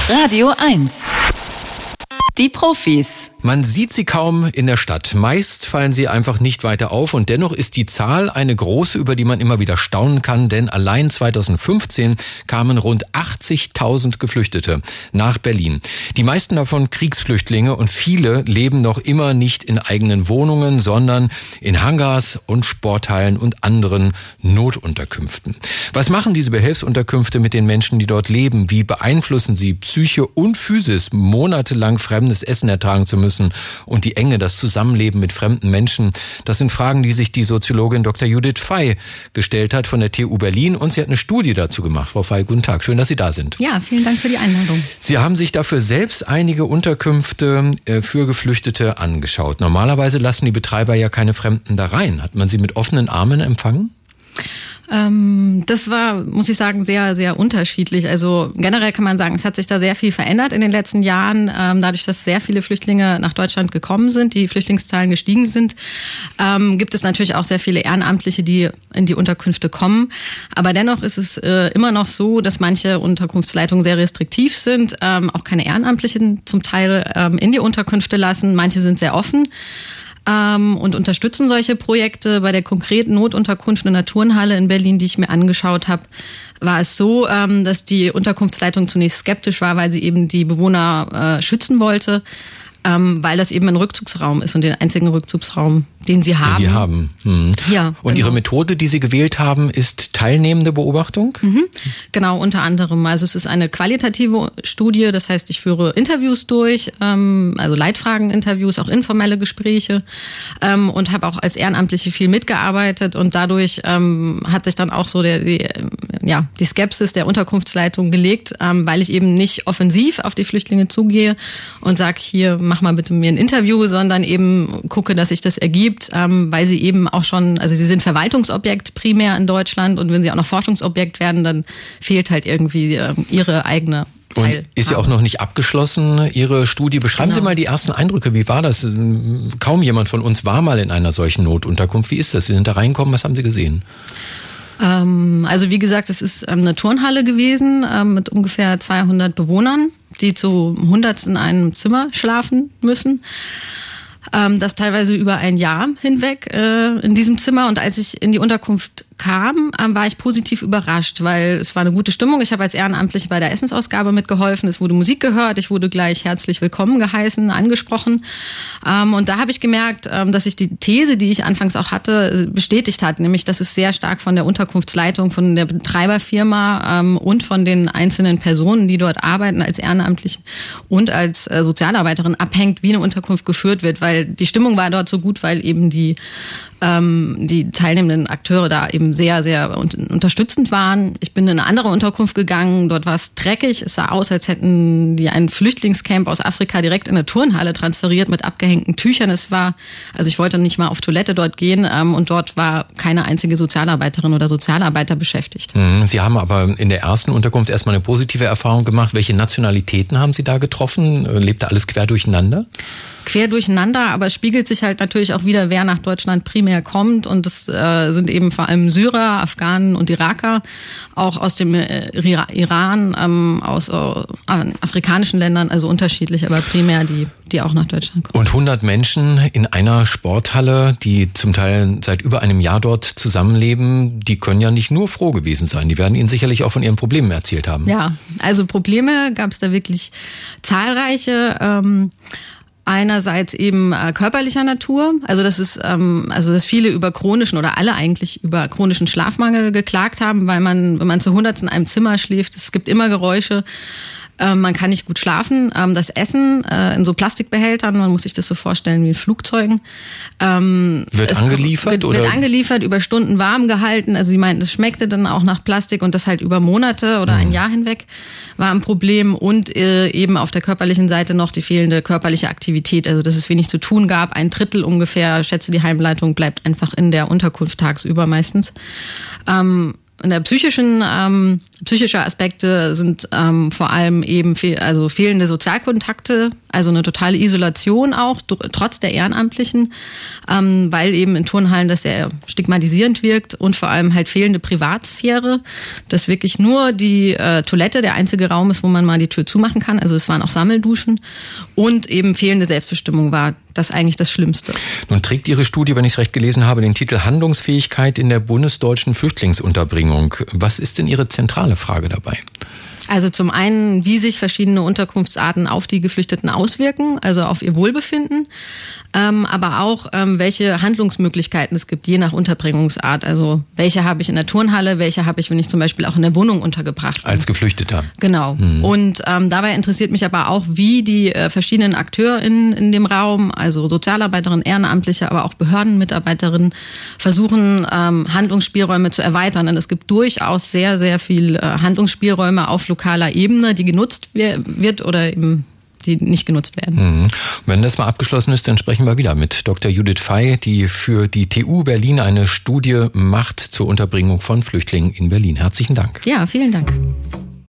Radio 1. Die Profis. Man sieht sie kaum in der Stadt. Meist fallen sie einfach nicht weiter auf und dennoch ist die Zahl eine große, über die man immer wieder staunen kann, denn allein 2015 kamen rund 80.000 Geflüchtete nach Berlin. Die meisten davon Kriegsflüchtlinge und viele leben noch immer nicht in eigenen Wohnungen, sondern in Hangars und Sporthallen und anderen Notunterkünften. Was machen diese Behelfsunterkünfte mit den Menschen, die dort leben? Wie beeinflussen sie Psyche und Physis, monatelang fremdes Essen ertragen zu müssen und die Enge, das Zusammenleben mit fremden Menschen? Das sind Fragen, die sich die Soziologin Dr. Judith Fey gestellt hat von der TU Berlin und sie hat eine Studie dazu gemacht. Frau Fey, guten Tag, schön, dass Sie da sind. Ja, vielen Dank für die Einladung. Sie haben sich dafür selbst einige Unterkünfte für Geflüchtete angeschaut. Normalerweise lassen die Betreiber ja keine Fremden da rein. Hat man sie mit offenen Armen empfangen? Das war, muss ich sagen, sehr, sehr unterschiedlich. Also generell kann man sagen, es hat sich da sehr viel verändert in den letzten Jahren. Dadurch, dass sehr viele Flüchtlinge nach Deutschland gekommen sind, die Flüchtlingszahlen gestiegen sind, gibt es natürlich auch sehr viele Ehrenamtliche, die in die Unterkünfte kommen. Aber dennoch ist es immer noch so, dass manche Unterkunftsleitungen sehr restriktiv sind, auch keine Ehrenamtlichen zum Teil in die Unterkünfte lassen. Manche sind sehr offen und unterstützen solche Projekte. Bei der konkreten Notunterkunft in der Turnhalle in Berlin, die ich mir angeschaut habe, war es so, dass die Unterkunftsleitung zunächst skeptisch war, weil sie eben die Bewohner schützen wollte, weil das eben ein Rückzugsraum ist und den einzigen Rückzugsraum, den sie haben. Den die haben. Ja, und genau. Ihre Methode, die Sie gewählt haben, ist teilnehmende Beobachtung? Genau, unter anderem. Also es ist eine qualitative Studie, das heißt, ich führe Interviews durch, also Leitfragen-Interviews, auch informelle Gespräche und habe auch als Ehrenamtliche viel mitgearbeitet und dadurch hat sich dann auch so die Skepsis der Unterkunftsleitung gelegt, weil ich eben nicht offensiv auf die Flüchtlinge zugehe und sage, hier, mach mal bitte mir ein Interview, sondern eben gucke, dass sich das ergibt, weil sie eben auch schon, also sie sind Verwaltungsobjekt primär in Deutschland und wenn sie auch noch Forschungsobjekt werden, dann fehlt halt irgendwie ihre eigene Teil. Und ist ja auch noch nicht abgeschlossen, Ihre Studie. Beschreiben Sie mal die ersten Eindrücke. Wie war das? Kaum jemand von uns war mal in einer solchen Notunterkunft. Wie ist das? Sie sind da reingekommen, was haben Sie gesehen? Also wie gesagt, es ist eine Turnhalle gewesen mit ungefähr 200 Bewohnern, die zu 100 in einem Zimmer schlafen müssen. Das teilweise über ein Jahr hinweg in diesem Zimmer. Und als ich in die Unterkunft kam, war ich positiv überrascht, weil es war eine gute Stimmung. Ich habe als Ehrenamtliche bei der Essensausgabe mitgeholfen. Es wurde Musik gehört. Ich wurde gleich herzlich willkommen geheißen, angesprochen. Und da habe ich gemerkt, dass sich die These, die ich anfangs auch hatte, bestätigt hat. Nämlich, dass es sehr stark von der Unterkunftsleitung, von der Betreiberfirma und von den einzelnen Personen, die dort arbeiten als Ehrenamtlichen und als Sozialarbeiterin abhängt, wie eine Unterkunft geführt wird. Weil die Stimmung war dort so gut, weil eben die teilnehmenden Akteure da eben sehr, sehr unterstützend waren. Ich bin in eine andere Unterkunft gegangen, dort war es dreckig. Es sah aus, als hätten die ein Flüchtlingscamp aus Afrika direkt in eine Turnhalle transferiert mit abgehängten Tüchern. Also ich wollte nicht mal auf Toilette dort gehen und dort war keine einzige Sozialarbeiterin oder Sozialarbeiter beschäftigt. Sie haben aber in der ersten Unterkunft erstmal eine positive Erfahrung gemacht. Welche Nationalitäten haben Sie da getroffen? Lebt da alles quer durcheinander? Quer durcheinander, aber es spiegelt sich halt natürlich auch wieder, wer nach Deutschland primär kommt. Und das sind eben vor allem Syrer, Afghanen und Iraker, auch aus dem Iran, aus afrikanischen Ländern, also unterschiedlich, aber primär die auch nach Deutschland kommen. Und 100 Menschen in einer Sporthalle, die zum Teil seit über einem Jahr dort zusammenleben, die können ja nicht nur froh gewesen sein. Die werden Ihnen sicherlich auch von ihren Problemen erzählt haben. Ja, also Probleme gab es da wirklich zahlreiche. Einerseits eben körperlicher Natur, also dass viele über chronischen oder alle eigentlich über chronischen Schlafmangel geklagt haben, weil wenn man zu 100 in einem Zimmer schläft, es gibt immer Geräusche. Man kann nicht gut schlafen. Das Essen in so Plastikbehältern, man muss sich das so vorstellen wie in Flugzeugen. Wird angeliefert? Wird angeliefert, über Stunden warm gehalten. Also sie meinten, es schmeckte dann auch nach Plastik und das halt über Monate oder ein Jahr hinweg war ein Problem. Und eben auf der körperlichen Seite noch die fehlende körperliche Aktivität. Also dass es wenig zu tun gab. 1/3 ungefähr, schätze die Heimleitung, bleibt einfach in der Unterkunft tagsüber meistens. psychische Aspekte sind vor allem eben fehlende Sozialkontakte, also eine totale Isolation auch, trotz der Ehrenamtlichen, weil eben in Turnhallen das sehr stigmatisierend wirkt und vor allem halt fehlende Privatsphäre, dass wirklich nur die Toilette der einzige Raum ist, wo man mal die Tür zumachen kann, also es waren auch Sammelduschen und eben fehlende Selbstbestimmung war das eigentlich das Schlimmste. Nun trägt Ihre Studie, wenn ich es recht gelesen habe, den Titel Handlungsfähigkeit in der bundesdeutschen Flüchtlingsunterbringung. Was ist denn Ihre zentrale Frage dabei? Also zum einen, wie sich verschiedene Unterkunftsarten auf die Geflüchteten auswirken, also auf ihr Wohlbefinden, aber auch, welche Handlungsmöglichkeiten es gibt, je nach Unterbringungsart. Also welche habe ich in der Turnhalle, welche habe ich, wenn ich zum Beispiel auch in der Wohnung untergebracht bin. Als Geflüchteter. Genau. Und dabei interessiert mich aber auch, wie die verschiedenen Akteure in dem Raum, also Sozialarbeiterinnen, Ehrenamtliche, aber auch Behördenmitarbeiterinnen, versuchen, Handlungsspielräume zu erweitern. Denn es gibt durchaus sehr, sehr viel Handlungsspielräume auf lokaler Ebene, die genutzt wird oder eben die nicht genutzt werden. Wenn das mal abgeschlossen ist, dann sprechen wir wieder mit Dr. Judith Fey, die für die TU Berlin eine Studie macht zur Unterbringung von Flüchtlingen in Berlin. Herzlichen Dank. Ja, vielen Dank.